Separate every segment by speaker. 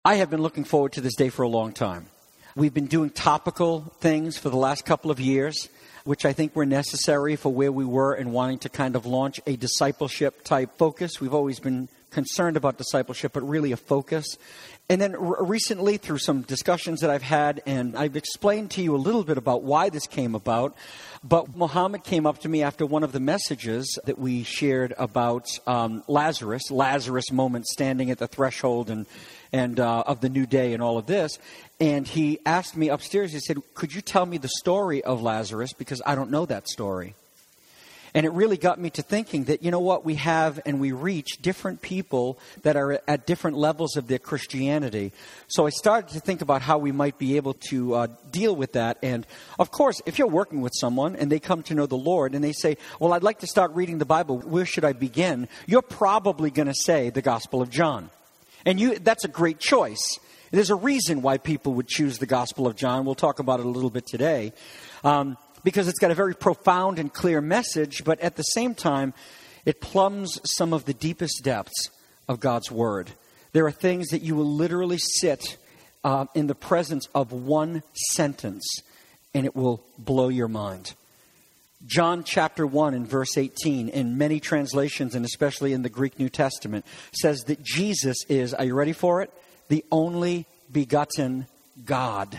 Speaker 1: I have been looking forward to this day for a long time. We've been doing topical things for the last couple of years, which I think were necessary for where we were and wanting to kind of launch a discipleship type focus. We've always been concerned about discipleship, but really a focus. And then recently, through some discussions that I've had, and I've explained to you a little bit about why this came about, but Muhammad came up to me after one of the messages that we shared about Lazarus' moment standing at the threshold and of the new day and all of this. And he asked me upstairs, he said, could you tell me the story of Lazarus? Because I don't know that story. And it really got me to thinking that, you know what, we have and we reach different people that are at different levels of their Christianity. So I started to think about how we might be able to deal with that. And, of course, if you're working with someone and they come to know the Lord and they say, well, I'd like to start reading the Bible, where should I begin? You're probably going to say the Gospel of John. And that's a great choice. There's a reason why people would choose the Gospel of John. We'll talk about it a little bit today. Because it's got a very profound and clear message, but at the same time, it plumbs some of the deepest depths of God's Word. There are things that you will literally sit in the presence of one sentence, and it will blow your mind. John chapter 1 and verse 18, in many translations, and especially in the Greek New Testament, says that Jesus is, are you ready for it? The only begotten God.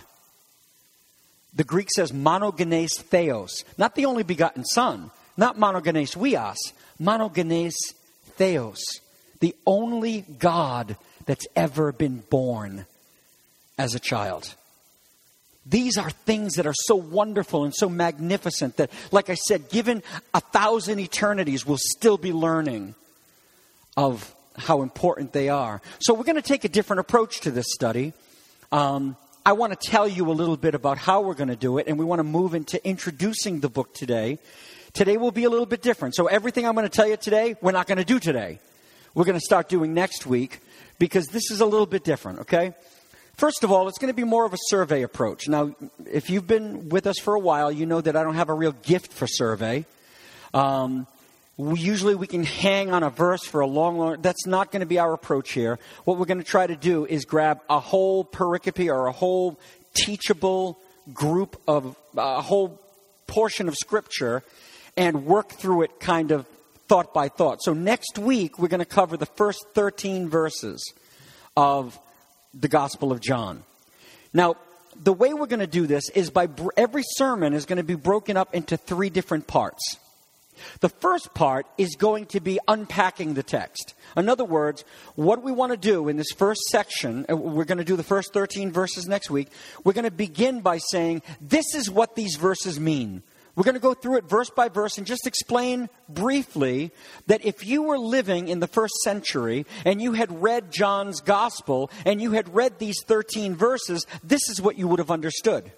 Speaker 1: The Greek says monogenes theos, not the only begotten Son, not monogenes huios, monogenes theos, the only God that's ever been born as a child. These are things that are so wonderful and so magnificent that, like I said, given 1,000 eternities, we'll still be learning of how important they are. So we're going to take a different approach to this study. I want to tell you a little bit about how we're going to do it, and we want to move into introducing the book today. Today will be a little bit different. So everything I'm going to tell you today, we're not going to do today. We're going to start doing next week because this is a little bit different, okay? First of all, it's going to be more of a survey approach. Now, if you've been with us for a while, you know that I don't have a real gift for survey. Usually we can hang on a verse for a long, that's not going to be our approach here. What we're going to try to do is grab a whole pericope or a whole teachable group of, a whole portion of Scripture and work through it kind of thought by thought. So next week we're going to cover the first 13 verses of the Gospel of John. Now, the way we're going to do this is every sermon is going to be broken up into 3 different parts. The first part is going to be unpacking the text. In other words, what we want to do in this first section, we're going to do the first 13 verses next week, we're going to begin by saying, this is what these verses mean. We're going to go through it verse by verse and just explain briefly that if you were living in the first century and you had read John's Gospel and you had read these 13 verses, this is what you would have understood.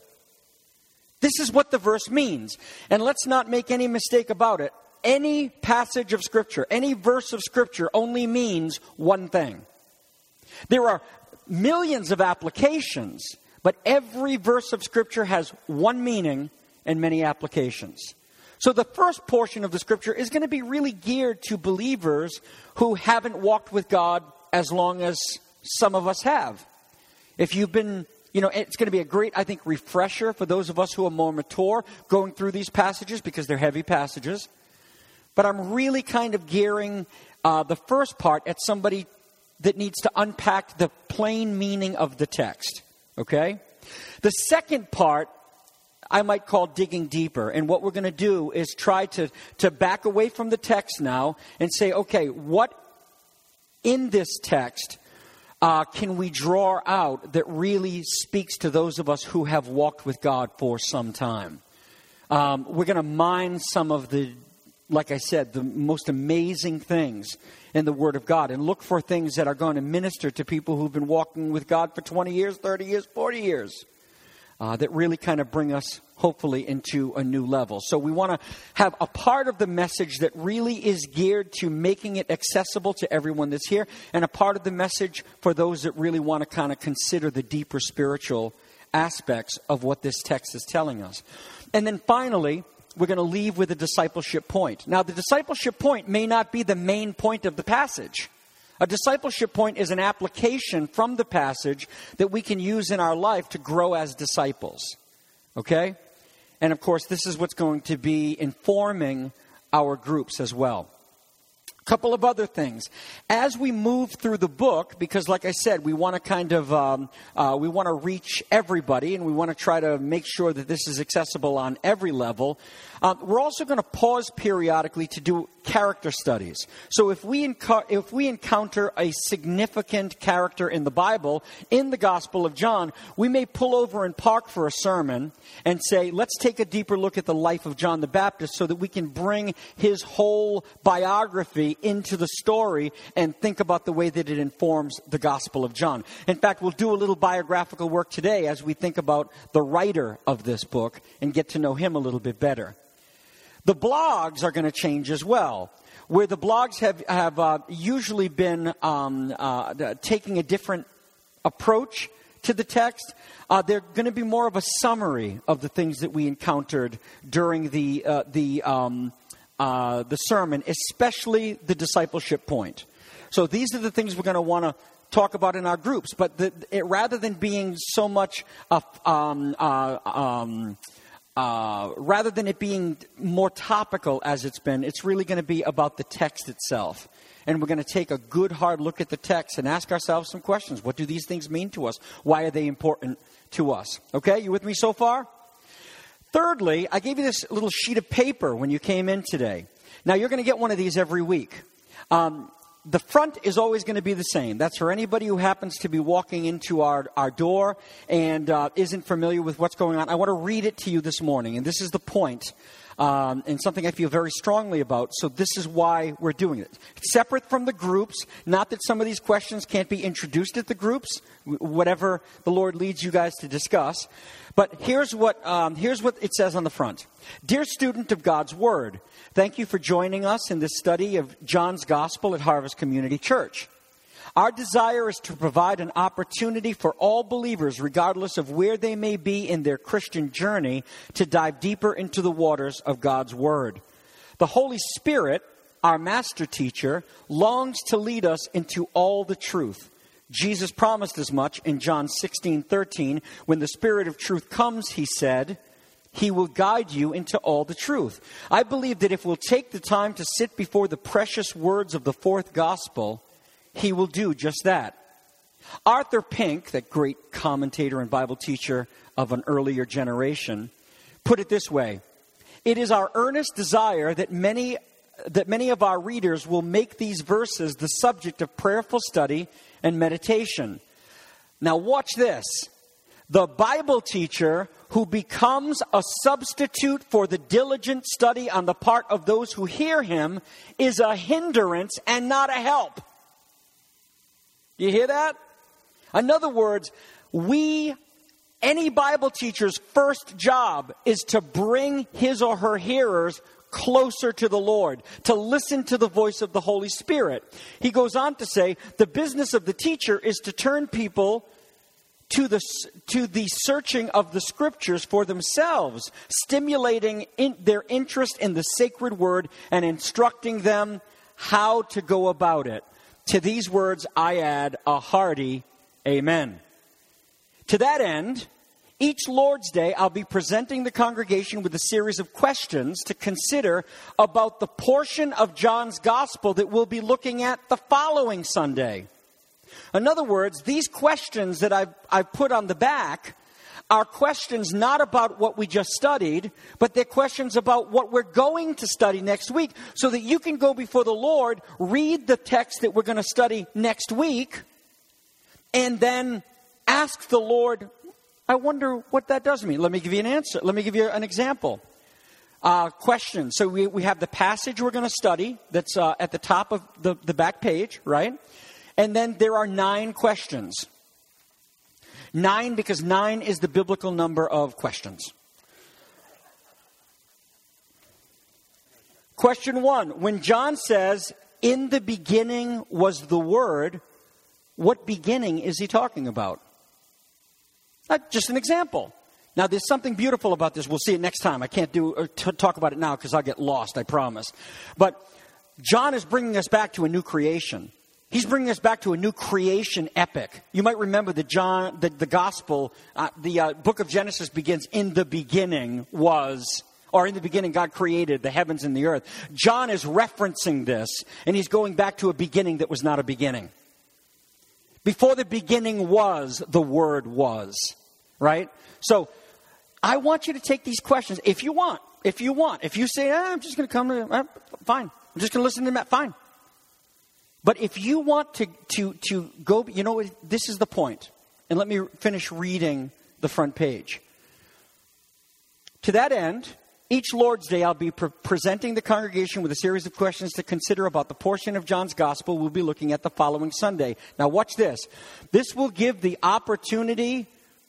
Speaker 1: This is what the verse means. And let's not make any mistake about it. Any passage of Scripture, any verse of Scripture only means one thing. There are millions of applications, but every verse of Scripture has one meaning and many applications. So the first portion of the Scripture is going to be really geared to believers who haven't walked with God as long as some of us have. If you've been... it's going to be a great, I think, refresher for those of us who are more mature going through these passages because they're heavy passages. But I'm really kind of gearing the first part at somebody that needs to unpack the plain meaning of the text. Okay? The second part I might call digging deeper. And what we're going to do is try to back away from the text now and say, okay, what in this text can we draw out that really speaks to those of us who have walked with God for some time? We're going to mine some of the, like I said, the most amazing things in the Word of God and look for things that are going to minister to people who've been walking with God for 20 years, 30 years, 40 years. That really kind of bring us, hopefully, into a new level. So we want to have a part of the message that really is geared to making it accessible to everyone that's here, and a part of the message for those that really want to kind of consider the deeper spiritual aspects of what this text is telling us. And then finally, we're going to leave with a discipleship point. Now, the discipleship point may not be the main point of the passage. A discipleship point is an application from the passage that we can use in our life to grow as disciples. Okay? And of course, this is what's going to be informing our groups as well. A couple of other things. As we move through the book, because like I said, we want to kind of, we want to reach everybody, and we want to try to make sure that this is accessible on every level. We're also going to pause periodically to do character studies. So if we encounter a significant character in the Bible, in the Gospel of John, we may pull over and park for a sermon and say, let's take a deeper look at the life of John the Baptist so that we can bring his whole biography into the story and think about the way that it informs the Gospel of John. In fact, we'll do a little biographical work today as we think about the writer of this book and get to know him a little bit better. The blogs are going to change as well, where the blogs have usually been taking a different approach to the text. They're going to be more of a summary of the things that we encountered during the sermon, especially the discipleship point. So these are the things we're going to want to talk about in our groups. But rather than being so much rather than it being more topical as it's been, it's really going to be about the text itself. And we're going to take a good hard look at the text and ask ourselves some questions. What do these things mean to us? Why are they important to us? Okay, you with me so far? Thirdly, I gave you this little sheet of paper when you came in today. Now, you're going to get one of these every week. The front is always going to be the same. That's for anybody who happens to be walking into our door and isn't familiar with what's going on. I want to read it to you this morning, and this is the point, and something I feel very strongly about, so this is why we're doing it. It's separate from the groups, not that some of these questions can't be introduced at the groups, whatever the Lord leads you guys to discuss. But here's what it says on the front. Dear student of God's Word, thank you for joining us in this study of John's Gospel at Harvest Community Church. Our desire is to provide an opportunity for all believers, regardless of where they may be in their Christian journey, to dive deeper into the waters of God's Word. The Holy Spirit, our master teacher, longs to lead us into all the truth. Jesus promised as much in John 16:13. When the Spirit of truth comes, he said, he will guide you into all the truth. I believe that if we'll take the time to sit before the precious words of the fourth gospel, he will do just that. Arthur Pink, that great commentator and Bible teacher of an earlier generation, put it this way. It is our earnest desire that many of our readers will make these verses the subject of prayerful study and meditation. Now watch this. The Bible teacher who becomes a substitute for the diligent study on the part of those who hear him is a hindrance and not a help. You hear that? In other words, any Bible teacher's first job is to bring his or her hearers closer to the Lord, to listen to the voice of the Holy Spirit. He goes on to say, the business of the teacher is to turn people to the searching of the Scriptures for themselves, stimulating their interest in the sacred word and instructing them how to go about it. To these words, I add a hearty amen. To that end, each Lord's Day, I'll be presenting the congregation with a series of questions to consider about the portion of John's Gospel that we'll be looking at the following Sunday. In other words, these questions that I've put on the back are questions not about what we just studied, but they're questions about what we're going to study next week, so that you can go before the Lord, read the text that we're going to study next week, and then ask the Lord, I wonder what that does mean. Let me give you an answer. Let me give you an example. Question. So we have the passage we're going to study that's at the top of the back page, right? And then there are 9 questions. 9 because 9 is the biblical number of questions. Question 1. When John says, in the beginning was the Word, what beginning is he talking about? Just an example. Now, there's something beautiful about this. We'll see it next time. I can't talk about it now because I'll get lost, I promise. But John is bringing us back to a new creation. He's bringing us back to a new creation epic. You might remember that the gospel, the book of Genesis begins, in the beginning in the beginning God created the heavens and the earth. John is referencing this, and he's going back to a beginning that was not a beginning. Before the beginning was, the Word was. Right? So, I want you to take these questions if you want. If you say, I'm just going to come to, fine. I'm just going to listen to Matt, fine. But if you want to go, this is the point. And let me finish reading the front page. To that end, each Lord's Day I'll be presenting the congregation with a series of questions to consider about the portion of John's Gospel we'll be looking at the following Sunday. Now watch this. This will give us the opportunity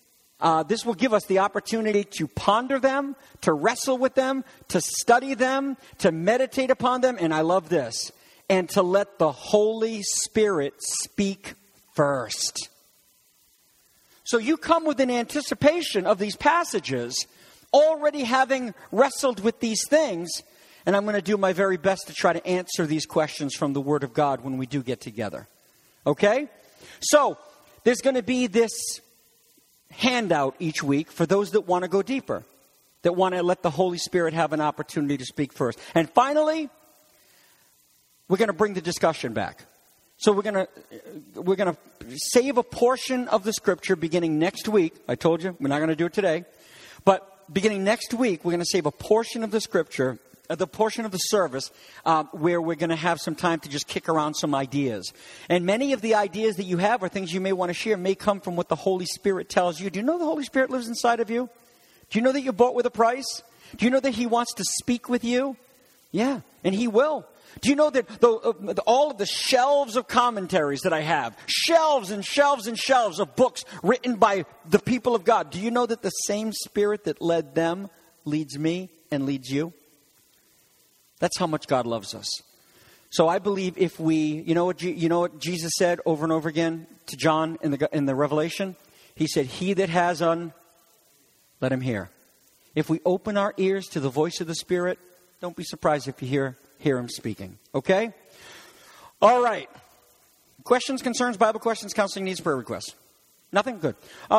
Speaker 1: to ponder them, to wrestle with them, to study them, to meditate upon them, and I love this, and to let the Holy Spirit speak first. So you come with an anticipation of these passages, already having wrestled with these things, and I'm going to do my very best to try to answer these questions from the Word of God when we do get together. Okay? So, there's going to be this handout each week for those that want to go deeper, that want to let the Holy Spirit have an opportunity to speak first. And finally, we're going to bring the discussion back. So we're going to save a portion of the scripture beginning next week. I told you, we're not going to do it today. But beginning next week, we're going to save a portion of the scripture, the portion of the service, where we're going to have some time to just kick around some ideas. And many of the ideas that you have or things you may want to share may come from what the Holy Spirit tells you. Do you know the Holy Spirit lives inside of you? Do you know that you're bought with a price? Do you know that He wants to speak with you? Yeah, and He will. Do you know that all of the shelves of commentaries that I have, shelves and shelves and shelves of books written by the people of God, do you know that the same Spirit that led them leads me and leads you? That's how much God loves us. So I believe if we, you know what Jesus said over and over again to John in the Revelation? He said, "He that has let him hear." If we open our ears to the voice of the Spirit, don't be surprised if you hear Him speaking. Okay? All right. Questions, concerns, Bible questions, counseling needs, prayer requests. Nothing? Good.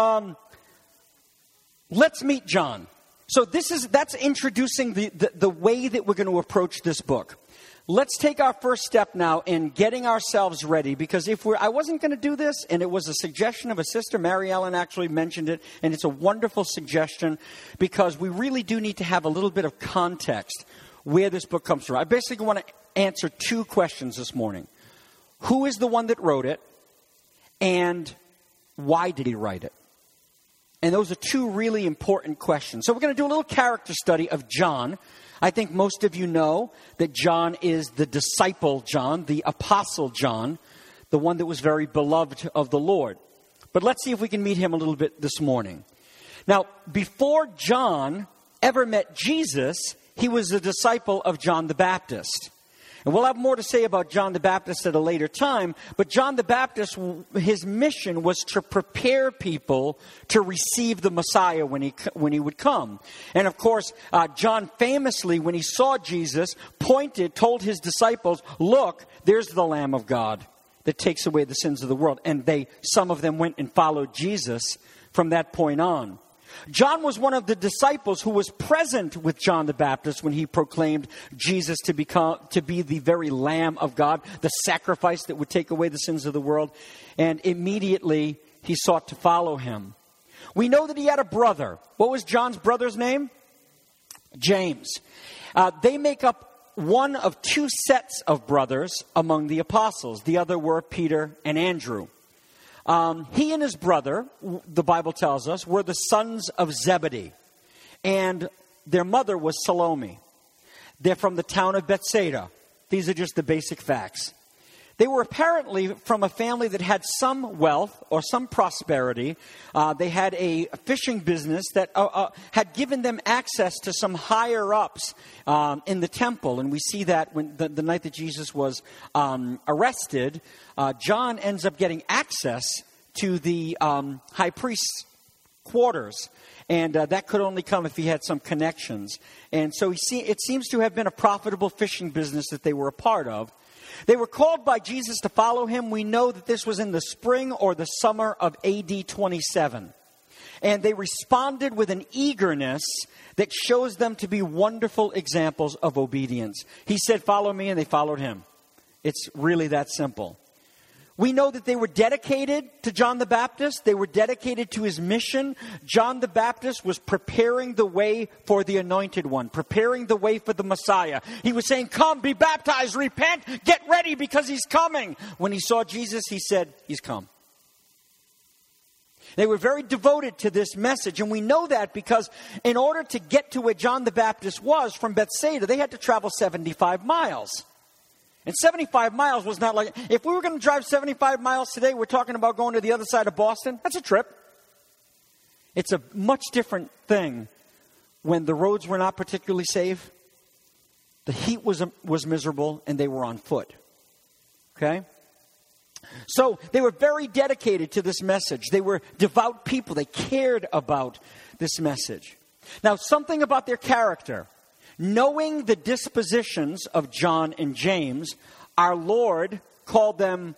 Speaker 1: Let's meet John. So that's introducing the way that we're going to approach this book. Let's take our first step now in getting ourselves ready, because I wasn't going to do this, and it was a suggestion of a sister. Mary Ellen actually mentioned it, and it's a wonderful suggestion because we really do need to have a little bit of context where this book comes from. I basically want to answer two questions this morning. Who is the one that wrote it? And why did he write it? And those are two really important questions. So we're going to do a little character study of John. I think most of you know that John is the disciple John, the apostle John, the one that was very beloved of the Lord. But let's see if we can meet him a little bit this morning. Now, before John ever met Jesus, he was a disciple of John the Baptist. And we'll have more to say about John the Baptist at a later time. But John the Baptist, his mission was to prepare people to receive the Messiah when he would come. And of course, John famously, when he saw Jesus, told his disciples, "Look, there's the Lamb of God that takes away the sins of the world." And some of them went and followed Jesus from that point on. John was one of the disciples who was present with John the Baptist when he proclaimed Jesus to be the very Lamb of God, the sacrifice that would take away the sins of the world. And immediately he sought to follow him. We know that he had a brother. What was John's brother's name? James. They make up one of two sets of brothers among the apostles. The other were Peter and Andrew. He and his brother, the Bible tells us, were the sons of Zebedee. And their mother was Salome. They're from the town of Bethsaida. These are just the basic facts. They were apparently from a family that had some wealth or some prosperity. They had a fishing business that had given them access to some higher-ups in the temple. And we see that when the night that Jesus was arrested, John ends up getting access to the high priest's quarters. And that could only come if he had some connections. And so it seems to have been a profitable fishing business that they were a part of. They were called by Jesus to follow him. We know that this was in the spring or the summer of AD 27. And they responded with an eagerness that shows them to be wonderful examples of obedience. He said, follow me, and they followed him. It's really that simple. We know that they were dedicated to John the Baptist. They were dedicated to his mission. John the Baptist was preparing the way for the Anointed One, preparing the way for the Messiah. He was saying, come, be baptized, repent, get ready because he's coming. When he saw Jesus, he said, he's come. They were very devoted to this message, and we know that because in order to get to where John the Baptist was from Bethsaida, they had to travel 75 miles. And 75 miles was not like, if we were going to drive 75 miles today, we're talking about going to the other side of Boston. That's a trip. It's a much different thing when the roads were not particularly safe, the heat was miserable, and they were on foot. Okay? So they were very dedicated to this message. They were devout people. They cared about this message. Now, something about their character. Knowing the dispositions of John and James, our Lord called them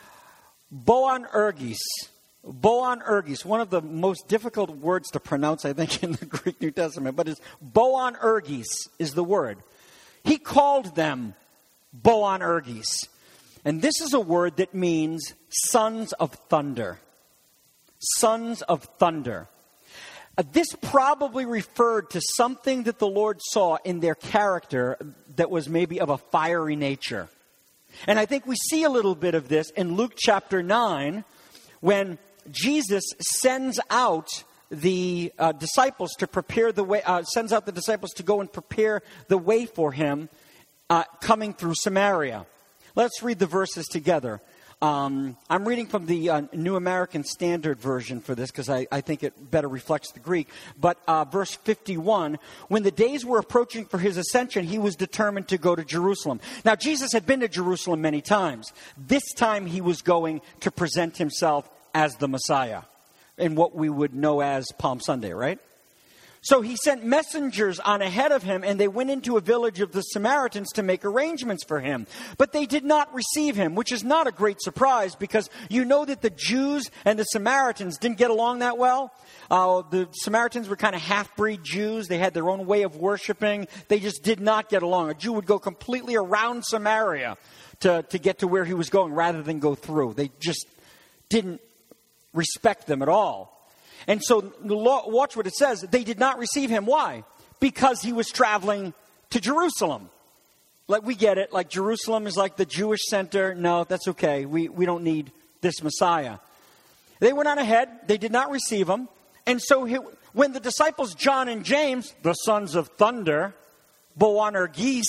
Speaker 1: Boanerges. Boanerges, one of the most difficult words to pronounce, I think, in the Greek New Testament, but it's Boanerges is the word. He called them Boanerges. And this is a word that means sons of thunder. Sons of thunder. This probably referred to something that the Lord saw in their character that was maybe of a fiery nature. And I think we see a little bit of this in Luke chapter 9 when Jesus sends out the disciples to prepare the way, sends out the disciples to go and prepare the way for him coming through Samaria. Let's read the verses together. I'm reading from the New American Standard Version for this because I think it better reflects the Greek. But verse 51, when the days were approaching for his ascension, he was determined to go to Jerusalem. Now, Jesus had been to Jerusalem many times. This time he was going to present himself as the Messiah in what we would know as Palm Sunday, right? So he sent messengers on ahead of him, and they went into a village of the Samaritans to make arrangements for him. But they did not receive him, which is not a great surprise because you know that the Jews and the Samaritans didn't get along that well. The Samaritans were kind of half-breed Jews. They had their own way of worshiping. They just did not get along. A Jew would go completely around Samaria to get to where he was going rather than go through. They just didn't respect them at all. And so watch what it says. They did not receive him. Why? Because he was traveling to Jerusalem. Like, we get it. Like, Jerusalem is like the Jewish center. No, that's okay. We don't need this Messiah. They went on ahead. They did not receive him. And so when the disciples John and James, the sons of thunder, Boanerges,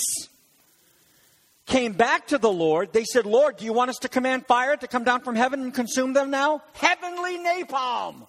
Speaker 1: came back to the Lord, they said, Lord, do you want us to command fire to come down from heaven and consume them now? Heavenly napalm.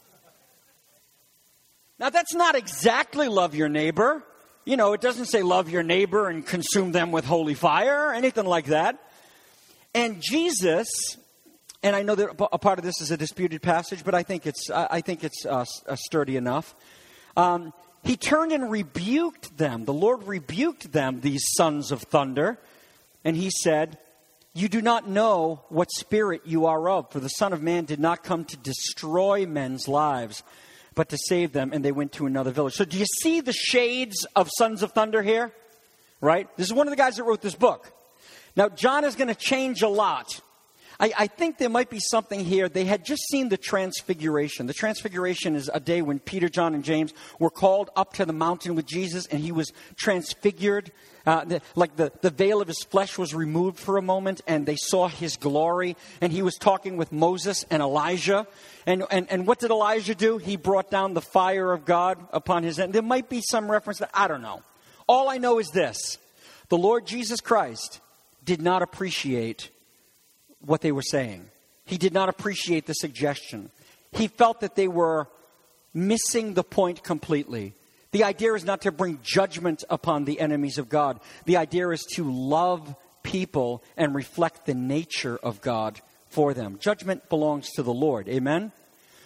Speaker 1: Now, that's not exactly love your neighbor. You know, it doesn't say love your neighbor and consume them with holy fire or anything like that. And Jesus, and I know that a part of this is a disputed passage, but I think it's sturdy enough. He turned and rebuked them. The Lord rebuked them, these sons of thunder. And he said, you do not know what spirit you are of, for the Son of Man did not come to destroy men's lives, but to save them. And they went to another village. So do you see the shades of Sons of Thunder here? Right? This is one of the guys that wrote this book. Now, John is going to change a lot. I think there might be something here. They had just seen the Transfiguration. The Transfiguration is a day when Peter, John, and James were called up to the mountain with Jesus, and he was transfigured. The veil of his flesh was removed for a moment, and they saw his glory. And he was talking with Moses and Elijah. And what did Elijah do? He brought down the fire of God upon his head. There might be some reference that I don't know. All I know is this. The Lord Jesus Christ did not appreciate what they were saying. He did not appreciate the suggestion. He felt that they were missing the point completely. The idea is not to bring judgment upon the enemies of God. The idea is to love people and reflect the nature of God for them. Judgment belongs to the Lord. Amen?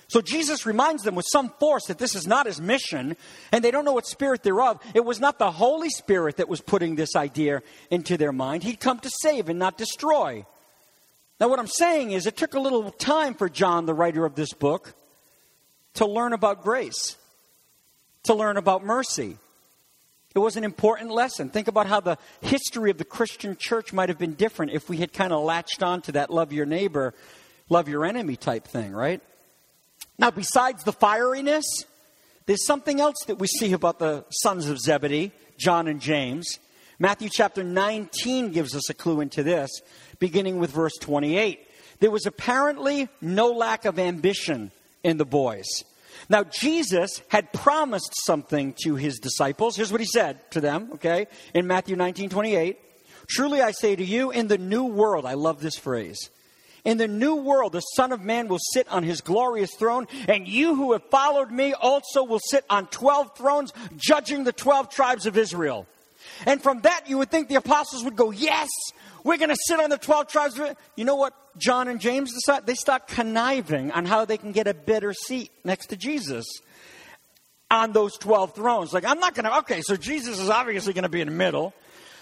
Speaker 1: So Jesus reminds them with some force that this is not his mission, and they don't know what spirit they're of. It was not the Holy Spirit that was putting this idea into their mind. He'd come to save and not destroy. Now what I'm saying is it took a little time for John, the writer of this book, to learn about grace, to learn about mercy. It was an important lesson. Think about how the history of the Christian church might have been different if we had kind of latched on to that love your neighbor, love your enemy type thing, right? Now, besides the fieriness, there's something else that we see about the sons of Zebedee, John and James. Matthew chapter 19 gives us a clue into this, beginning with verse 28. There was apparently no lack of ambition in the boys. Now, Jesus had promised something to his disciples. Here's what he said to them, okay, in Matthew 19:28. Truly I say to you, in the new world, I love this phrase, in the new world, the Son of Man will sit on his glorious throne, and you who have followed me also will sit on 12 thrones, judging the 12 tribes of Israel. And from that, you would think the apostles would go, yes, we're going to sit on the 12 tribes. You know what John and James decide? They start conniving on how they can get a better seat next to Jesus on those 12 thrones. Like, I'm not going to, okay, so Jesus is obviously going to be in the middle.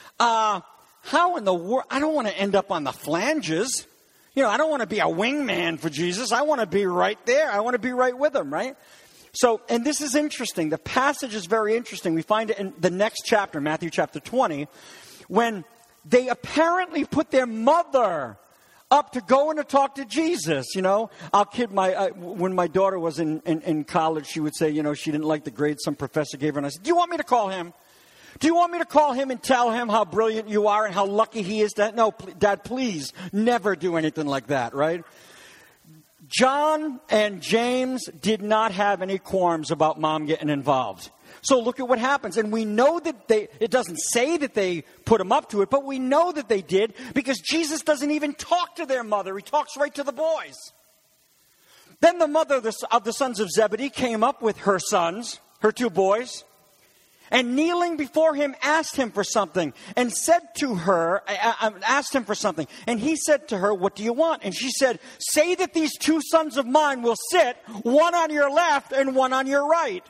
Speaker 1: How in the world? I don't want to end up on the flanges. You know, I don't want to be a wingman for Jesus. I want to be right there. I want to be right with him, right? So, and this is interesting. The passage is very interesting. We find it in the next chapter, Matthew chapter 20, when they apparently put their mother up to go and to talk to Jesus. You know, I'll kid when my daughter was in college, she would say, you know, she didn't like the grade some professor gave her. And I said, do you want me to call him? Do you want me to call him and tell him how brilliant you are and how lucky he is? No, Dad, please never do anything like that, right? John and James did not have any qualms about mom getting involved. So look at what happens. And we know that it doesn't say that they put him up to it, but we know that they did because Jesus doesn't even talk to their mother. He talks right to the boys. Then the mother of the sons of Zebedee came up with her sons, her two boys, and kneeling before him asked him for something and said to her, asked him for something. And he said to her, what do you want? And she said, say that these two sons of mine will sit, one on your left and one on your right.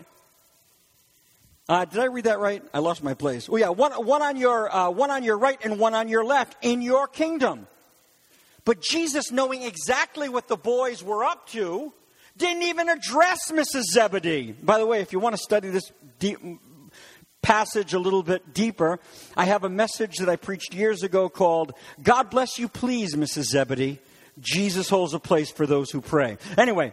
Speaker 1: Did I read that right? I lost my place. Oh yeah, one on your right and one on your left in your kingdom. But Jesus, knowing exactly what the boys were up to, didn't even address Mrs. Zebedee. By the way, if you want to study this passage a little bit deeper, I have a message that I preached years ago called, God bless you please, Mrs. Zebedee. Jesus holds a place for those who pray. Anyway,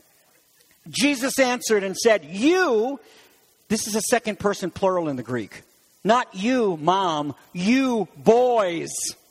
Speaker 1: Jesus answered and said, you, this is a second person plural in the Greek. Not you, mom, you boys.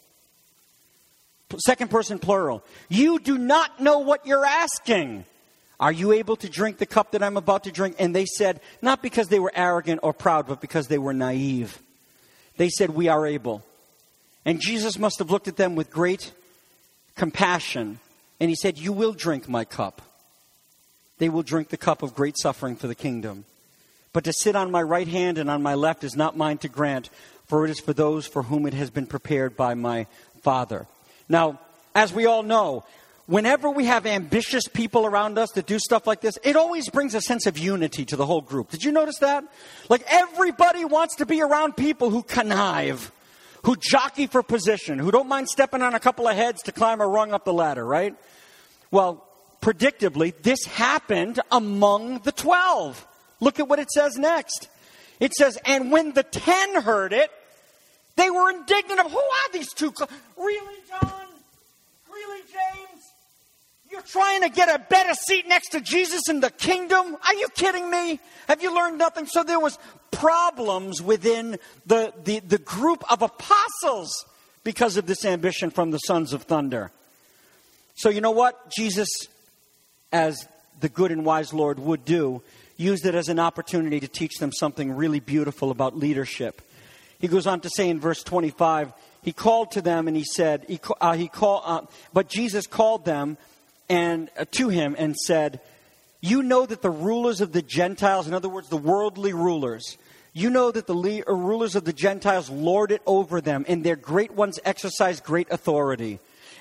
Speaker 1: Second person plural. You do not know what you're asking. Are you able to drink the cup that I'm about to drink? And they said, not because they were arrogant or proud, but because they were naive. They said, we are able. And Jesus must have looked at them with great compassion. And he said, you will drink my cup. They will drink the cup of great suffering for the kingdom. But to sit on my right hand and on my left is not mine to grant, for it is for those for whom it has been prepared by my Father. Now, as we all know, whenever we have ambitious people around us that do stuff like this, it always brings a sense of unity to the whole group. Did you notice that? Like everybody wants to be around people who connive, who jockey for position, who don't mind stepping on a couple of heads to climb a rung up the ladder, right? Well, predictably, this happened among the 12. Look at what it says next. It says, and when the 10 heard it, they were indignant of, who are these two? Really, John? Really, James? You're trying to get a better seat next to Jesus in the kingdom? Are you kidding me? Have you learned nothing? So there was problems within the group of apostles because of this ambition from the sons of thunder. So you know what? Jesus, as the good and wise Lord would do, used it as an opportunity to teach them something really beautiful about leadership. He goes on to say in verse 25, he called to them and he said, but Jesus called them and to him and said, you know that the rulers of the Gentiles, in other words, the worldly rulers, you know that the rulers of the Gentiles lord it over them, and their great ones exercise great authority.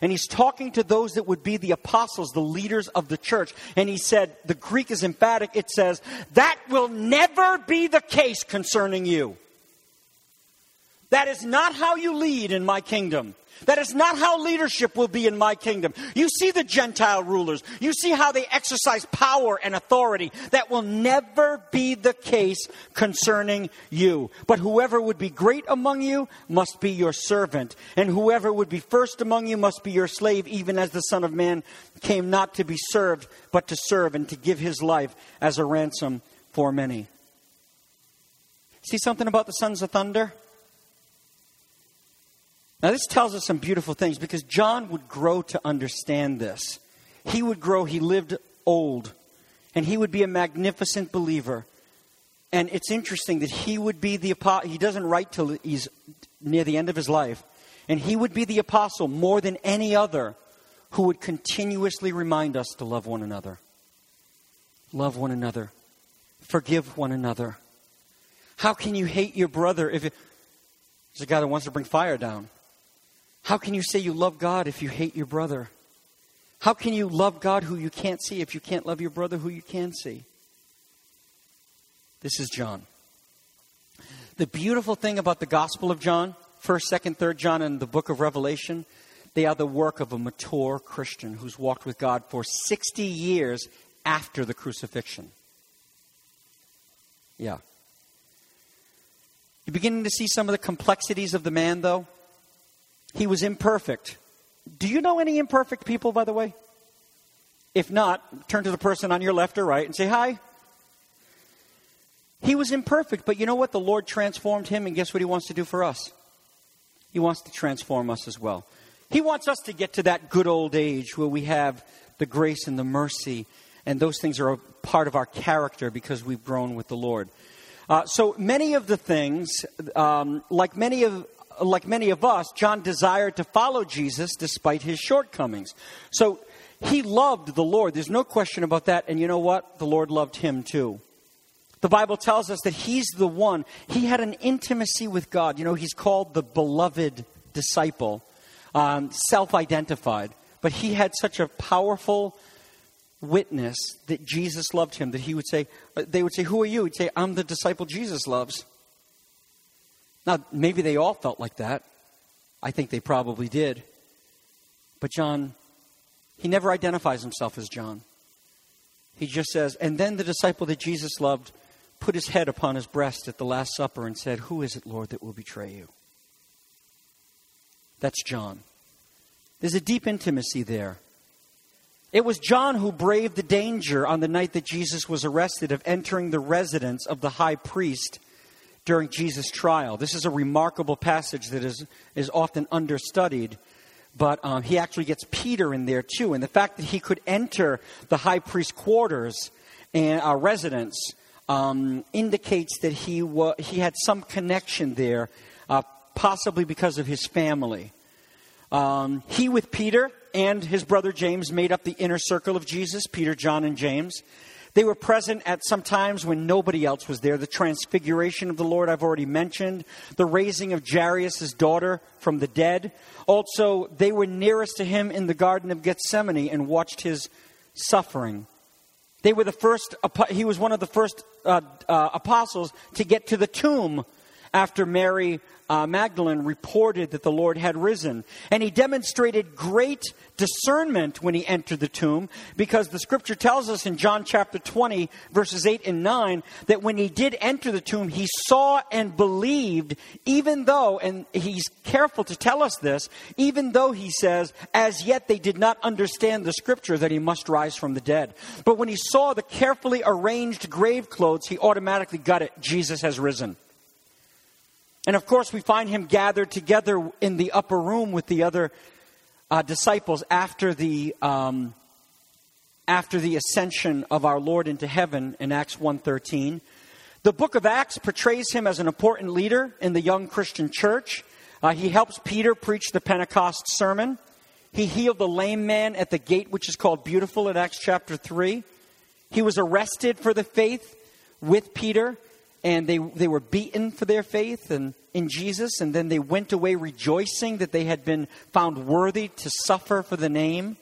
Speaker 1: and he's talking to those that would be the apostles, the leaders of the church. And he said, the Greek is emphatic. It says, that will never be the case concerning you. That is not how you lead in my kingdom. That is not how leadership will be in my kingdom. You see the Gentile rulers. You see how they exercise power and authority. That will never be the case concerning you. But whoever would be great among you must be your servant. And whoever would be first among you must be your slave, even as the Son of Man came not to be served, but to serve and to give his life as a ransom for many. See something about the sons of thunder? Now, this tells us some beautiful things because John would grow to understand this. He would grow, he lived old, and he would be a magnificent believer. And it's interesting that he would be the apostle. He doesn't write till he's near the end of his life. And he would be the apostle more than any other who would continuously remind us to love one another. Love one another. Forgive one another. How can you hate your brother if there's a guy that wants to bring fire down? How can you say you love God if you hate your brother? How can you love God who you can't see if you can't love your brother who you can see? This is John. The beautiful thing about the Gospel of John, 1st, 2nd, 3rd John, and the book of Revelation, they are the work of a mature Christian who's walked with God for 60 years after the crucifixion. Yeah. You're beginning to see some of the complexities of the man, though. He was imperfect. Do you know any imperfect people, by the way? If not, turn to the person on your left or right and say hi. He was imperfect, but you know what? The Lord transformed him, and guess what he wants to do for us? He wants to transform us as well. He wants us to get to that good old age where we have the grace and the mercy, and those things are a part of our character because we've grown with the Lord. So many of the things, like many of us, John desired to follow Jesus despite his shortcomings. So he loved the Lord. There's no question about that. And you know what? The Lord loved him too. The Bible tells us that he's the one. He had an intimacy with God. You know, he's called the beloved disciple, self-identified. But he had such a powerful witness that Jesus loved him that he would say, they would say, who are you? He'd say, I'm the disciple Jesus loves. Now, maybe they all felt like that. I think they probably did. But John, he never identifies himself as John. He just says, and then the disciple that Jesus loved put his head upon his breast at the Last Supper and said, who is it, Lord, that will betray you? That's John. There's a deep intimacy there. It was John who braved the danger on the night that Jesus was arrested of entering the residence of the high priest during Jesus' trial. This is a remarkable passage that is often understudied, but he actually gets Peter in there too. And the fact that he could enter the high priest's quarters and residence indicates that he had some connection there, possibly because of his family. He with Peter and his brother James made up the inner circle of Jesus, Peter, John, and James. They were present at some times when nobody else was there. The transfiguration of the Lord I've already mentioned. The raising of Jairus' daughter from the dead. Also, they were nearest to him in the Garden of Gethsemane and watched his suffering. They were the first. He was one of the first apostles to get to the tomb after Mary Magdalene reported that the Lord had risen. And he demonstrated great discernment when he entered the tomb, because the scripture tells us in John chapter 20, verses 8 and 9, that when he did enter the tomb, he saw and believed, even though, and he's careful to tell us this, even though he says, as yet they did not understand the scripture that he must rise from the dead. But when he saw the carefully arranged grave clothes, he automatically got it. Jesus has risen. And of course, we find him gathered together in the upper room with the other disciples after the ascension of our Lord into heaven in Acts 1:13. The book of Acts portrays him as an important leader in the young Christian church. He helps Peter preach the Pentecost sermon. He healed the lame man at the gate, which is called Beautiful, in Acts chapter 3. He was arrested for the faith with Peter. and they were beaten for their faith and in Jesus, and then they went away rejoicing that they had been found worthy to suffer for the name.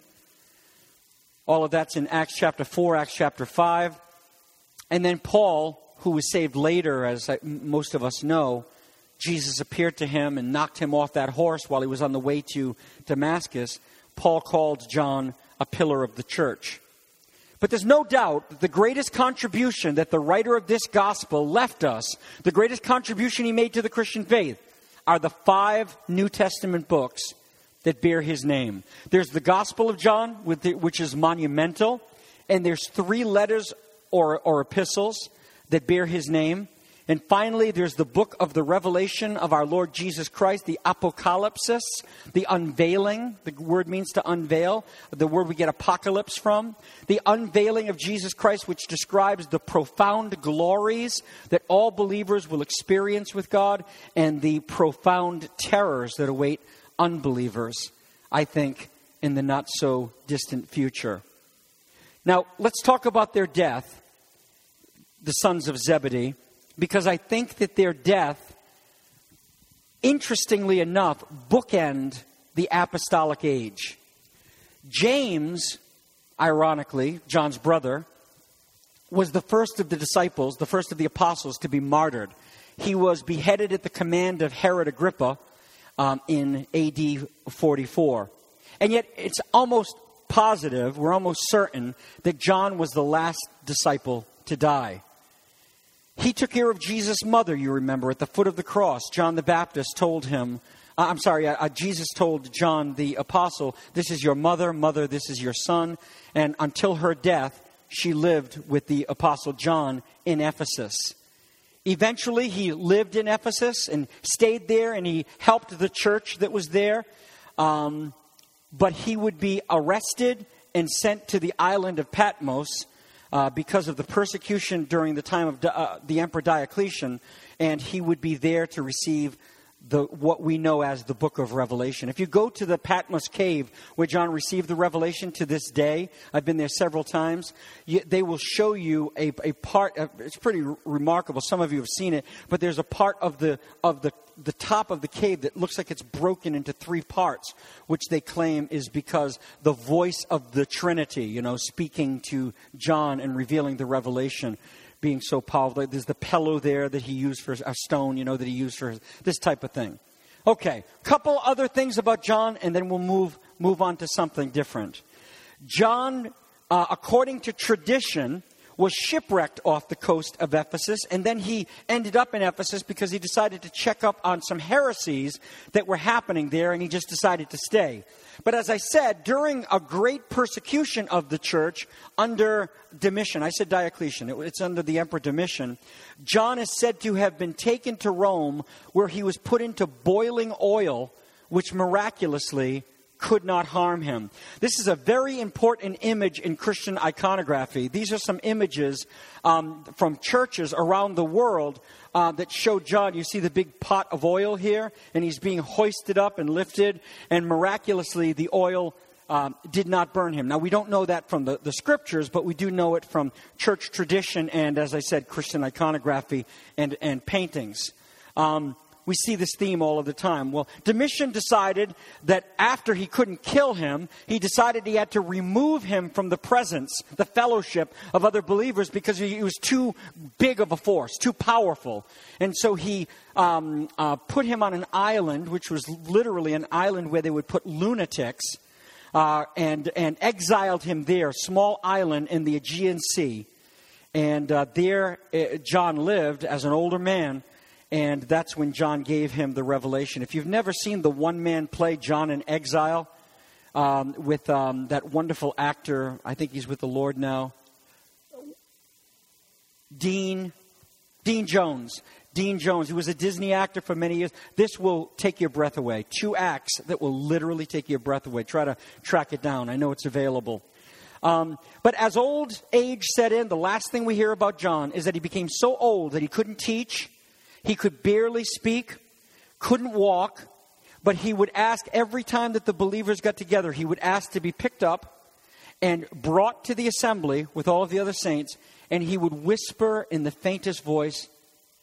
Speaker 1: All of that's in Acts chapter 4, Acts chapter 5. And then Paul, who was saved later, as most of us know, Jesus appeared to him and knocked him off that horse while he was on the way to Damascus. Paul called John a pillar of the church. But there's no doubt that the greatest contribution that the writer of this gospel left us, the greatest contribution he made to the Christian faith, are the 5 New Testament books that bear his name. There's the Gospel of John, which is monumental, and there's 3 letters or epistles that bear his name. And finally, there's the book of the revelation of our Lord Jesus Christ, the apocalypsis, the unveiling. The word means to unveil, the word we get apocalypse from. The unveiling of Jesus Christ, which describes the profound glories that all believers will experience with God, and the profound terrors that await unbelievers, I think, in the not so distant future. Now, let's talk about their death, the sons of Zebedee, because I think that their death, interestingly enough, bookend the apostolic age. James, ironically, John's brother, was the first of the disciples, the first of the apostles to be martyred. He was beheaded at the command of Herod Agrippa in AD 44. And yet it's almost positive, we're almost certain, that John was the last disciple to die. He took care of Jesus' mother, you remember, at the foot of the cross. John the Baptist told him, Jesus told John the apostle, "This is your mother, mother, this is your son." And until her death, she lived with the apostle John in Ephesus. Eventually, he lived in Ephesus and stayed there, and he helped the church that was there. But he would be arrested and sent to the island of Patmos because of the persecution during the time of the Emperor Diocletian, and he would be there to receive what we know as the book of Revelation. If you go to the Patmos cave where John received the revelation to this day, I've been there several times, they will show you a part, it's pretty remarkable, some of you have seen it, but there's a part of the top of the cave that looks like it's broken into 3 parts, which they claim is because the voice of the Trinity, speaking to John and revealing the revelation, being so powerful. There's the pillow there that he used for a stone, that he used for this type of thing. Okay, couple other things about John, and then we'll move on to something different. John, according to tradition, was shipwrecked off the coast of Ephesus, and then he ended up in Ephesus because he decided to check up on some heresies that were happening there, and he just decided to stay. But as I said, during a great persecution of the church under Domitian, I said Diocletian, it's under the Emperor Domitian, John is said to have been taken to Rome, where he was put into boiling oil, which miraculously could not harm him. This is a very important image in Christian iconography. These are some images from churches around the world that show John. You see the big pot of oil here, and he's being hoisted up and lifted, and miraculously the oil did not burn him. Now, we don't know that from the scriptures, but we do know it from church tradition and, as I said, Christian iconography and paintings. We see this theme all of the time. Well, Domitian decided that after he couldn't kill him, he decided he had to remove him from the presence, the fellowship of other believers, because he was too big of a force, too powerful. And so he put him on an island, which was literally an island where they would put lunatics, and exiled him there, small island in the Aegean Sea. And there John lived as an older man. And that's when John gave him the revelation. If you've never seen the one-man play, John in Exile, with that wonderful actor, I think he's with the Lord now, Dean Jones. Dean Jones, he was a Disney actor for many years. This will take your breath away. 2 acts that will literally take your breath away. Try to track it down. I know it's available. But as old age set in, the last thing we hear about John is that he became so old that he couldn't teach. He could barely speak, couldn't walk, but he would ask every time that the believers got together, he would ask to be picked up and brought to the assembly with all of the other saints, and he would whisper in the faintest voice,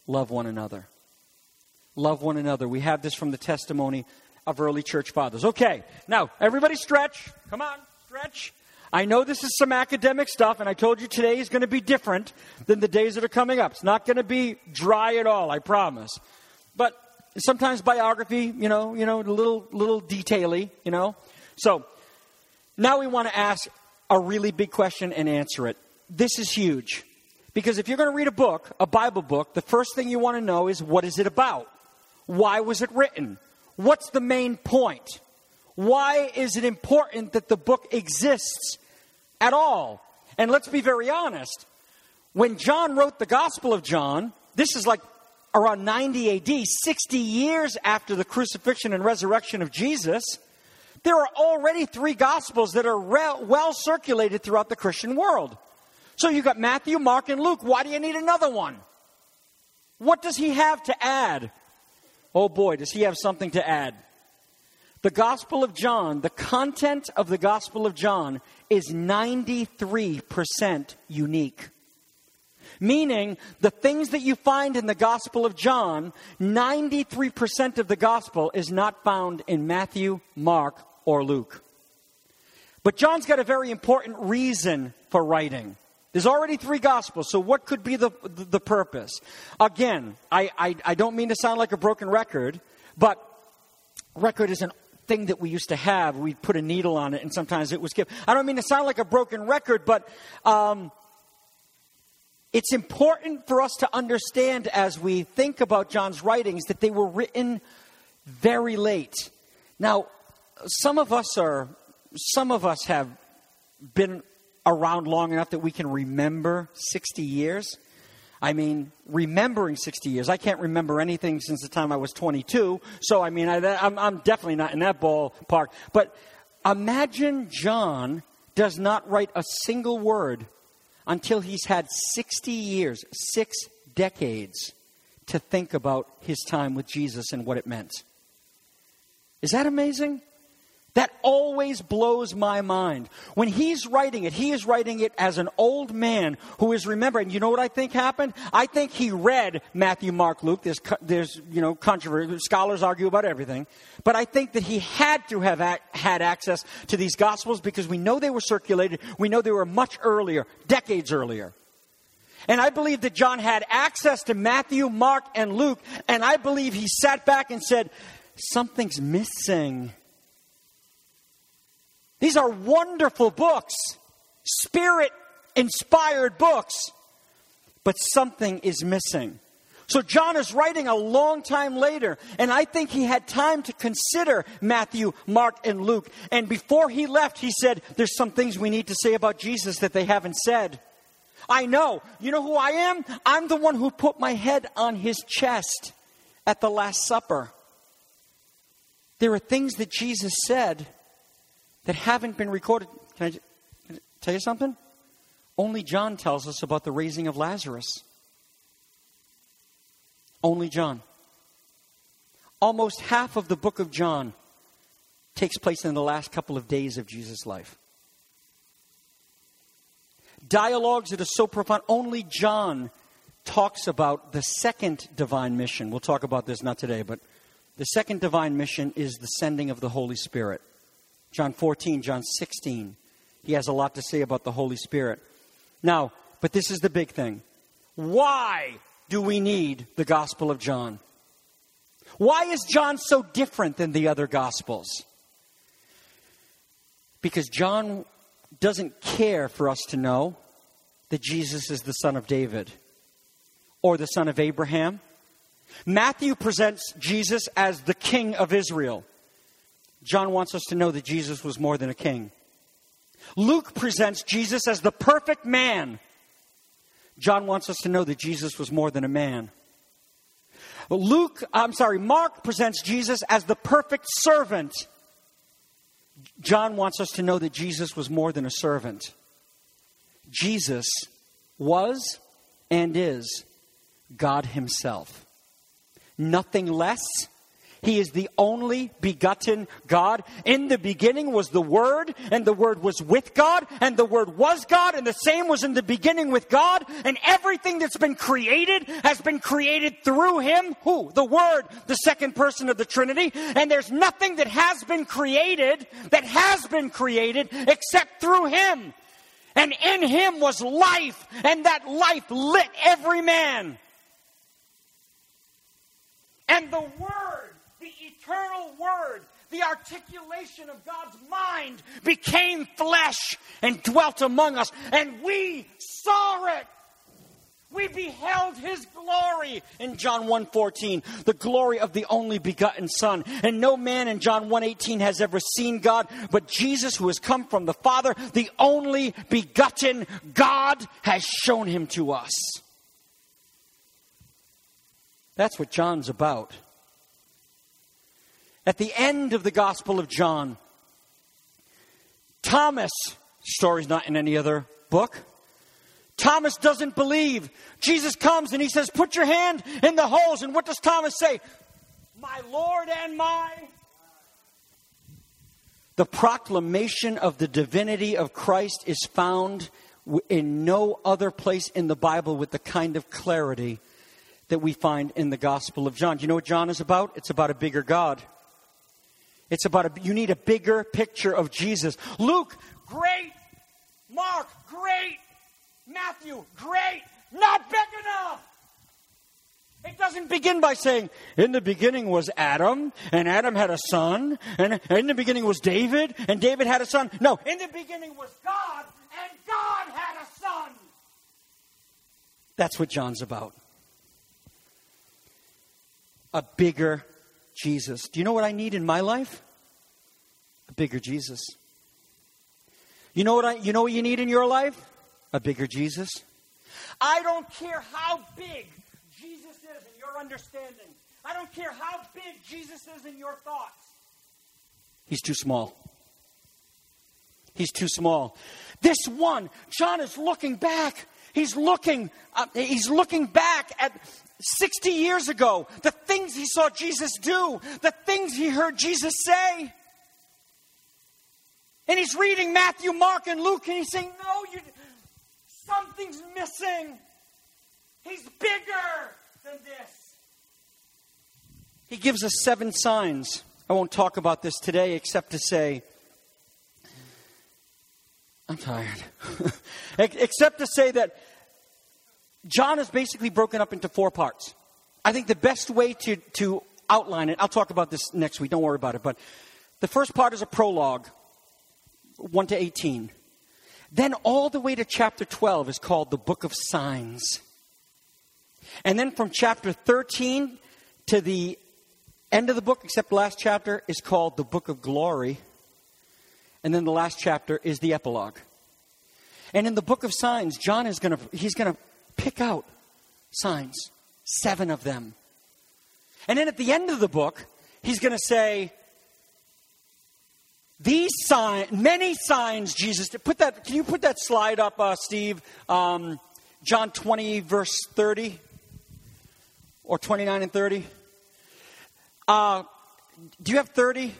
Speaker 1: love one another. Love one another. We have this from the testimony of early church fathers. Okay, now, everybody stretch. Come on, stretch. I know this is some academic stuff, and I told you today is going to be different than the days that are coming up. It's not going to be dry at all, I promise. But sometimes biography, a little detaily, So, now we want to ask a really big question and answer it. This is huge. Because if you're going to read a book, a Bible book, the first thing you want to know is, what is it about? Why was it written? What's the main point? Why is it important that the book exists at all? And let's be very honest. When John wrote the Gospel of John, this is like around 90 AD, 60 years after the crucifixion and resurrection of Jesus, there are already 3 Gospels that are well circulated throughout the Christian world. So you've got Matthew, Mark, and Luke. Why do you need another one? What does he have to add? Oh boy, does he have something to add. The Gospel of John, the content of the Gospel of John is 93% unique. Meaning, the things that you find in the Gospel of John, 93% of the Gospel is not found in Matthew, Mark, or Luke. But John's got a very important reason for writing. There's already 3 Gospels, so what could be the purpose? Again, I don't mean to sound like a broken record, but record is a thing that we used to have. We'd put a needle on it, and sometimes it was given. I don't mean to sound like a broken record, but it's important for us to understand as we think about John's writings that they were written very late. Now, some of us have been around long enough that we can remember 60 years. I mean, remembering 60 years. I can't remember anything since the time I was 22. So, I mean, I'm definitely not in that ballpark. But imagine John does not write a single word until he's had 60 years, 6 decades, to think about his time with Jesus and what it meant. Is that amazing? That always blows my mind. When he's writing it, he is writing it as an old man who is remembering. You know what I think happened? I think he read Matthew, Mark, Luke. There's controversy. Scholars argue about everything. But I think that he had to have had access to these Gospels because we know they were circulated. We know they were much earlier, decades earlier. And I believe that John had access to Matthew, Mark, and Luke. And I believe he sat back and said, something's missing. These are wonderful books, Spirit-inspired books, but something is missing. So John is writing a long time later, and I think he had time to consider Matthew, Mark, and Luke. And before he left, he said, there's some things we need to say about Jesus that they haven't said. I know. You know who I am? I'm the one who put my head on his chest at the Last Supper. There are things that Jesus said that haven't been recorded. Can I tell you something? Only John tells us about the raising of Lazarus. Only John. Almost half of the book of John takes place in the last couple of days of Jesus' life. Dialogues that are so profound. Only John talks about the second divine mission. We'll talk about this not today, but the second divine mission is the sending of the Holy Spirit. John 14, John 16. He has a lot to say about the Holy Spirit. Now, but this is the big thing. Why do we need the Gospel of John? Why is John so different than the other Gospels? Because John doesn't care for us to know that Jesus is the son of David or the son of Abraham. Matthew presents Jesus as the King of Israel. John wants us to know that Jesus was more than a king. Luke presents Jesus as the perfect man. John wants us to know that Jesus was more than a man. Mark presents Jesus as the perfect servant. John wants us to know that Jesus was more than a servant. Jesus was and is God himself. Nothing less He is the only begotten God. In the beginning was the Word, and the Word was with God, and the Word was God, and the same was in the beginning with God. And everything that's been created has been created through Him. Who? The Word, the second person of the Trinity. And there's nothing that has been created except through Him. And in Him was life, and that life lit every man. And the Word, the eternal Word, the articulation of God's mind, became flesh and dwelt among us. And we saw it. We beheld His glory in John 1:14, the glory of the only begotten Son. And no man in John 1:18 has ever seen God, but Jesus, who has come from the Father, the only begotten God, has shown Him to us. That's what John's about. At the end of the Gospel of John, Thomas, story's not in any other book, Thomas doesn't believe. Jesus comes and He says, put your hand in the holes. And what does Thomas say? My Lord and my... The proclamation of the divinity of Christ is found in no other place in the Bible with the kind of clarity that we find in the Gospel of John. Do you know what John is about? It's about a bigger God. It's about you need a bigger picture of Jesus. Luke, great. Mark, great. Matthew, great. Not big enough. It doesn't begin by saying, in the beginning was Adam, and Adam had a son, and in the beginning was David, and David had a son. No, in the beginning was God, and God had a son. That's what John's about. A bigger Jesus. Do you know what I need in my life? A bigger Jesus. You know what you need in your life? A bigger Jesus. I don't care how big Jesus is in your understanding. I don't care how big Jesus is in your thoughts. He's too small. He's too small. This one, John is looking back. He's looking back at 60 years ago. The things he saw Jesus do. The things he heard Jesus say. And he's reading Matthew, Mark, and Luke, and he's saying, no, something's missing. He's bigger than this. He gives us 7 signs. I won't talk about this today except to say, I'm tired. Except to say that John is basically broken up into 4 parts. I think the best way to outline it, I'll talk about this next week, don't worry about it, but the first part is a prologue, 1 to 18. Then all the way to chapter 12 is called the Book of Signs. And then from chapter 13 to the end of the book, except the last chapter, is called the Book of Glory. And then the last chapter is the epilogue. And in the Book of Signs, John is going to pick out signs, 7 of them. And then at the end of the book, he's going to say, these signs, many signs Jesus did. Can you put that slide up, Steve? John 20, verse 30. Or 29 and 30. Do you have 30?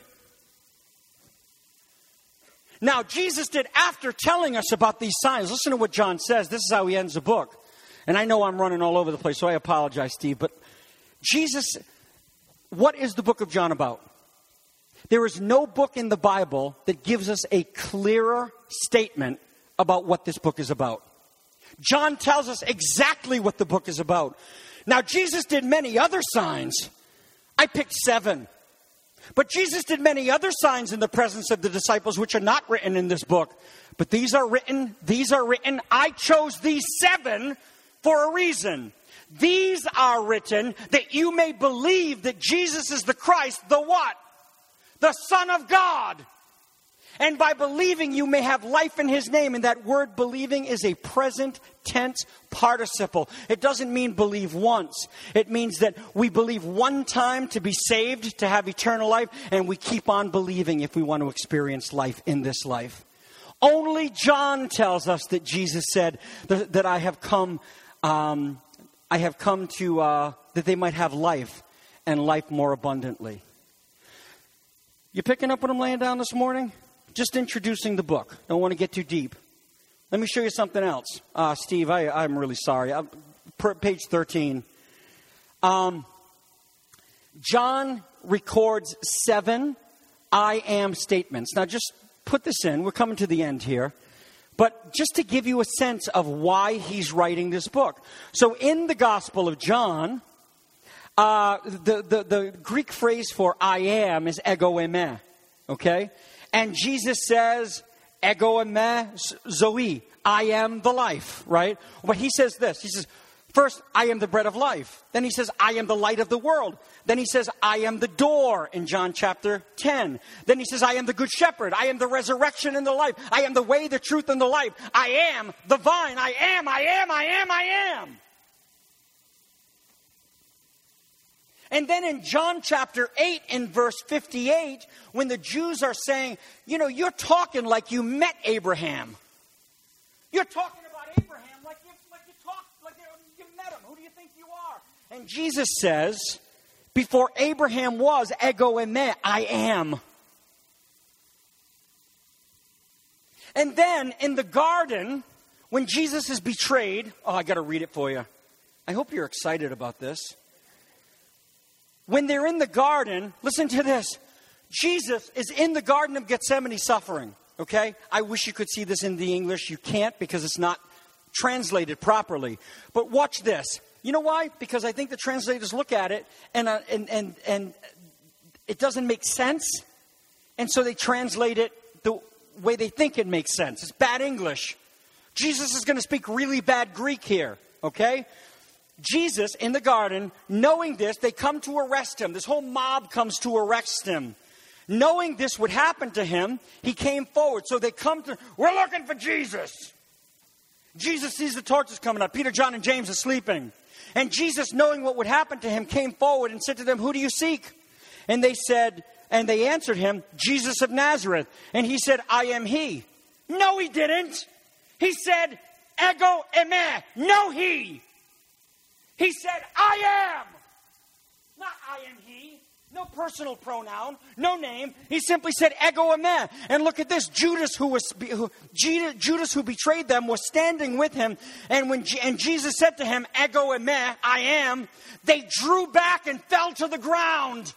Speaker 1: Now, Jesus did, after telling us about these signs, listen to what John says. This is how he ends the book. And I know I'm running all over the place, so I apologize, Steve. But Jesus, what is the book of John about? There is no book in the Bible that gives us a clearer statement about what this book is about. John tells us exactly what the book is about. Now, Jesus did many other signs. I picked 7. But Jesus did many other signs in the presence of the disciples, which are not written in this book. But these are written. I chose these 7 for a reason. These are written that you may believe that Jesus is the Christ, the what? The Son of God. And by believing, you may have life in His name. And that word believing is a present tense participle. It doesn't mean believe once. It means that we believe one time to be saved, to have eternal life. And we keep on believing if we want to experience life in this life. Only John tells us that Jesus said that I have come to that they might have life and life more abundantly. You picking up what I'm laying down this morning? Just introducing the book. Don't want to get too deep. Let me show you something else. Steve, I'm really sorry. Page 13. John records 7 I am statements. Now just put this in. We're coming to the end here. But just to give you a sense of why he's writing this book. So in the Gospel of John, the Greek phrase for I am is ego eime. Okay? And Jesus says, ego eime zoe. I am the life, right? But he says this. He says, first, I am the bread of life. Then he says, I am the light of the world. Then he says, I am the door in John chapter 10. Then he says, I am the good shepherd. I am the resurrection and the life. I am the way, the truth, and the life. I am the vine. I am. And then in John chapter 8 in verse 58, when the Jews are saying, you're talking like you met Abraham. You're talking about Abraham like you met him. Who do you think you are? And Jesus says, before Abraham was, ego eime, I am. And then in the garden, when Jesus is betrayed, I got to read it for you. I hope you're excited about this. When they're in the garden, listen to this. Jesus is in the Garden of Gethsemane suffering. Okay? I wish you could see this in the English. You can't because it's not translated properly. But watch this. You know why? Because I think the translators look at it and it doesn't make sense. And so they translate it the way they think it makes sense. It's bad English. Jesus is going to speak really bad Greek here. Okay? Jesus in the garden, knowing this, they come to arrest him. This whole mob comes to arrest him. Knowing this would happen to him, he came forward. So they come to, we're looking for Jesus. Jesus sees the torches coming up. Peter, John, and James are sleeping. And Jesus, knowing what would happen to him, came forward and said to them, who do you seek? And they said, and they answered him, Jesus of Nazareth. And he said, I am he. No, he didn't. He said, ego eime. No, he. He said, I am. Not I am he. No personal pronoun, no name. He simply said, ego eime. And look at this. Judas, who betrayed them, was standing with him. And Jesus said to him, ego eime, I am. They drew back and fell to the ground.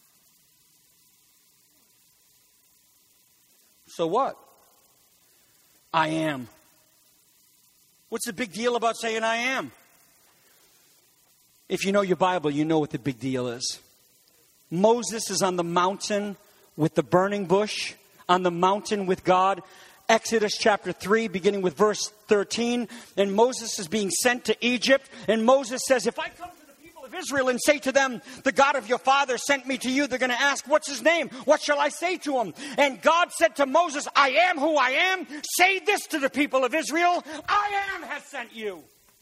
Speaker 1: So what? I am. What's the big deal about saying I am? If you know your Bible, you know what the big deal is. Moses is on the mountain with the burning bush, on the mountain with God. Exodus chapter 3, beginning with verse 13. And Moses is being sent to Egypt. And Moses says, if I come to the people of Israel and say to them, the God of your father sent me to you, they're going to ask, what's his name? What shall I say to him? And God said to Moses, I am who I am. Say this to the people of Israel, I am has sent you.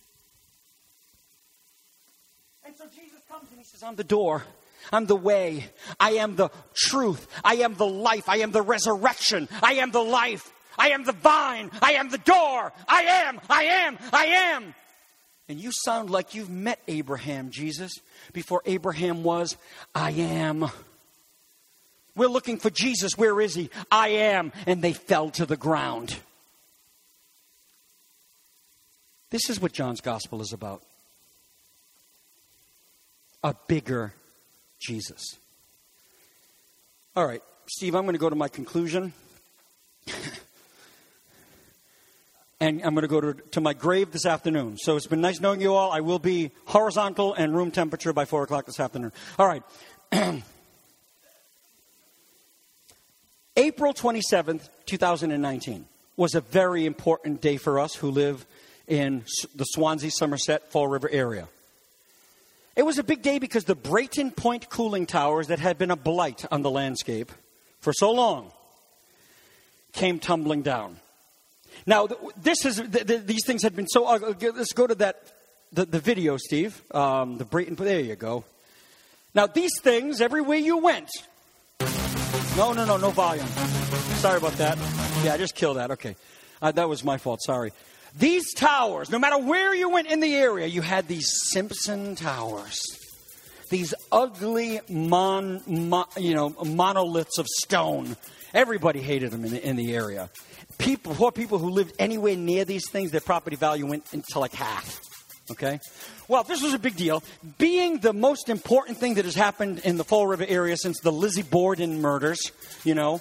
Speaker 1: And so Jesus comes and he says, I'm the door. I'm the way. I am the truth. I am the life. I am the resurrection. I am the life. I am the vine. I am the door. I am. And you sound like you've met Abraham, Jesus. Before Abraham was, I am. We're looking for Jesus. Where is he? I am. And they fell to the ground. This is what John's gospel is about. A bigger Jesus. All right, Steve, I'm going to go to my conclusion. And I'm going to go to my grave this afternoon. So it's been nice knowing you all. I will be horizontal and room temperature by 4 o'clock this afternoon. All right. April 27th, 2019 was a very important day for us who live in the Swansea, Somerset, Fall River area. It was a big day because the Brayton Point cooling towers that had been a blight on the landscape for so long came tumbling down. Now, these things had been so ugly. Let's go to the video, Steve. The Brayton, there you go. Now, these things, everywhere you went. No volume. Sorry about that. Yeah, I just killed that. Okay. That was my fault. Sorry. These towers, no matter where you went in the area, you had these Simpson towers. these ugly monoliths of stone. Everybody hated them in the area. Poor people who lived anywhere near these things, their property value went into like half. Okay? Well, this was a big deal. Being the most important thing that has happened in the Fall River area since the Lizzie Borden murders, we were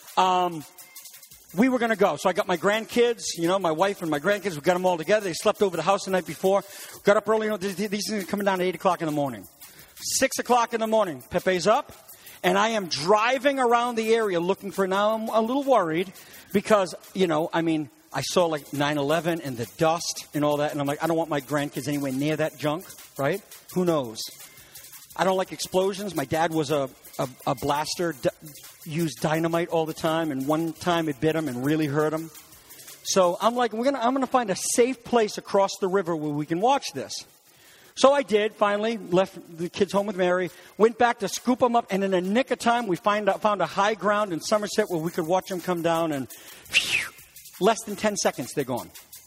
Speaker 1: going to go. So I got my grandkids, my wife and my grandkids, we got them all together. They slept over the house the night before. Got up early. These things are coming down at 8 o'clock in the morning. 6 o'clock in the morning, Pepe's up. And I am driving around the area looking for, now I'm a little worried because, I saw like 9/11 and the dust and all that. And I'm like, I don't want my grandkids anywhere near that junk, right? Who knows? I don't like explosions. My dad was a blaster, used dynamite all the time. And one time it bit him and really hurt him. So I'm like, I'm going to find a safe place across the river where we can watch this. So I did, finally, left the kids home with Mary, went back to scoop them up, and in a nick of time, we found a high ground in Somerset where we could watch them come down, and phew, less than 10 seconds, they're gone.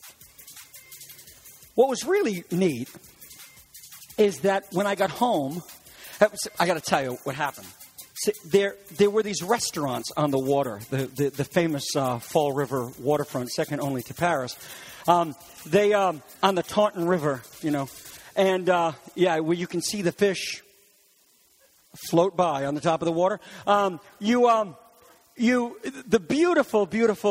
Speaker 1: What was really neat is that when I got home, I got to tell you what happened. So there were these restaurants on the water, the famous Fall River waterfront, second only to Paris. They on the Taunton River, and where you can see the fish float by on the top of the water. The beautiful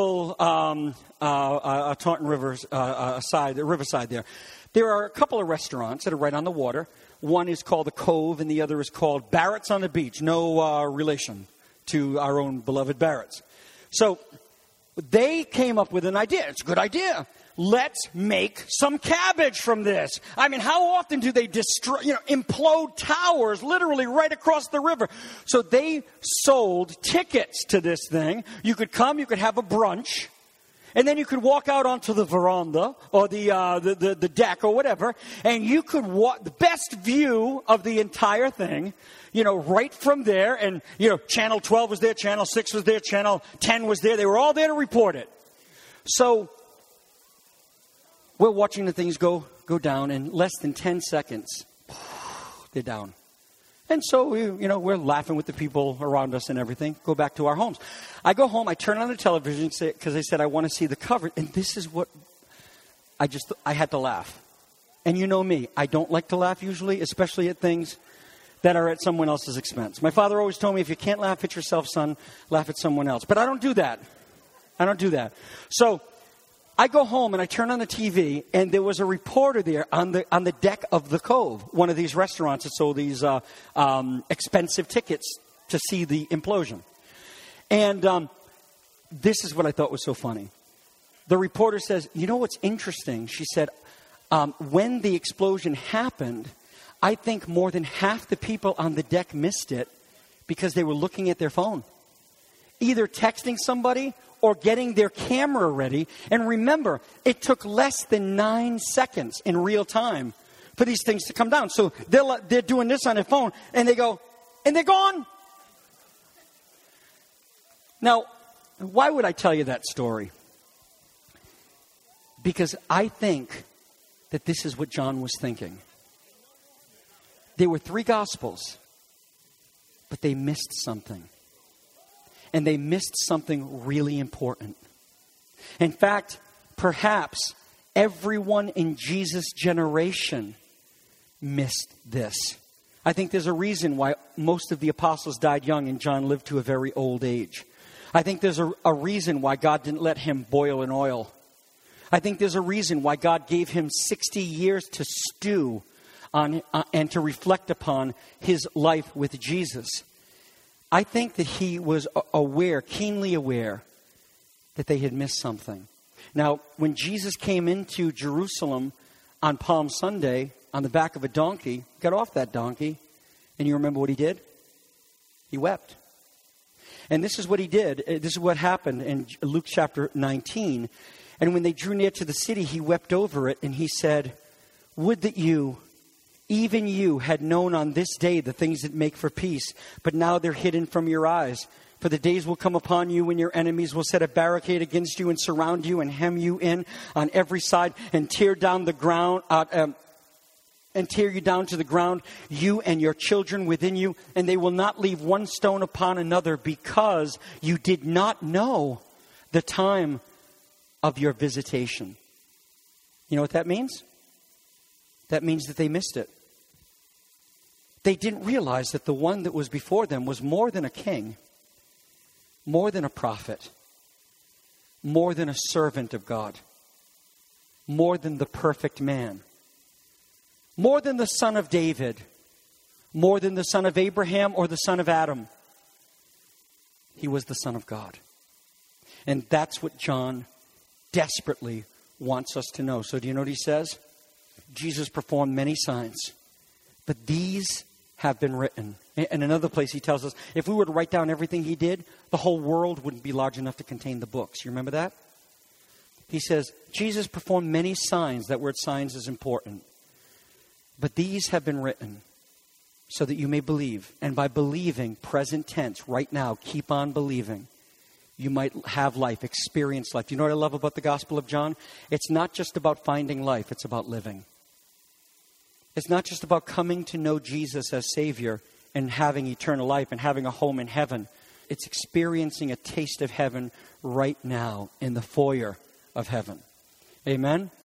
Speaker 1: Taunton River side, the riverside there. There are a couple of restaurants that are right on the water. One is called The Cove, and the other is called Barrett's on the Beach. No relation to our own beloved Barrett's. So they came up with an idea. It's a good idea. Let's make some cabbage from this. I mean, how often do they implode towers literally right across the river? So they sold tickets to this thing. You could come, you could have a brunch, and then you could walk out onto the veranda or the deck or whatever, and you could walk the best view of the entire thing, right from there. And, Channel 12 was there, Channel 6 was there, Channel 10 was there. They were all there to report it. So we're watching the things go down in less than 10 seconds. They're down. And so, we're laughing with the people around us and everything. Go back to our homes. I go home. I turn on the television because I said I want to see the cover. And this is what I had to laugh. And you know me. I don't like to laugh usually, especially at things that are at someone else's expense. My father always told me, if you can't laugh at yourself, son, laugh at someone else. But I don't do that. So I go home and I turn on the TV, and there was a reporter there on the deck of The Cove, one of these restaurants that sold these expensive tickets to see the implosion. And this is what I thought was so funny. The reporter says, what's interesting? She said, when the explosion happened, I think more than half the people on the deck missed it because they were looking at their phone, either texting somebody or getting their camera ready. And remember, it took less than 9 seconds in real time for these things to come down. So they're doing this on their phone, and they go, and they're gone. Now, why would I tell you that story? Because I think that this is what John was thinking. There were 3 Gospels, but they missed something. And they missed something really important. In fact, perhaps everyone in Jesus' generation missed this. I think there's a reason why most of the apostles died young and John lived to a very old age. I think there's a reason why God didn't let him boil in oil. I think there's a reason why God gave him 60 years to stew on and to reflect upon his life with Jesus. I think that he was keenly aware, that they had missed something. Now, when Jesus came into Jerusalem on Palm Sunday on the back of a donkey, got off that donkey, and you remember what he did? He wept. And this is what he did. This is what happened in Luke chapter 19. And when they drew near to the city, he wept over it, and he said, "Would that you, even you, had known on this day the things that make for peace, but now they're hidden from your eyes. For the days will come upon you when your enemies will set a barricade against you and surround you and hem you in on every side and tear down the ground and tear you down to the ground, you and your children within you, and they will not leave one stone upon another, because you did not know the time of your visitation. You know what that means? That means that they missed it. They didn't realize that the one that was before them was more than a king, more than a prophet, more than a servant of God, more than the perfect man, more than the son of David, more than the son of Abraham or the son of Adam. He was the Son of God. And that's what John desperately wants us to know. So do you know what he says? Jesus performed many signs, but these have been written. In another place he tells us, if we were to write down everything he did, the whole world wouldn't be large enough to contain the books. You remember that? He says, Jesus performed many signs. That word signs is important. But these have been written so that you may believe. And by believing, present tense, right now, keep on believing, you might have life, experience life. You know what I love about the Gospel of John? It's not just about finding life, it's about living. It's not just about coming to know Jesus as Savior and having eternal life and having a home in heaven. It's experiencing a taste of heaven right now in the foyer of heaven. Amen?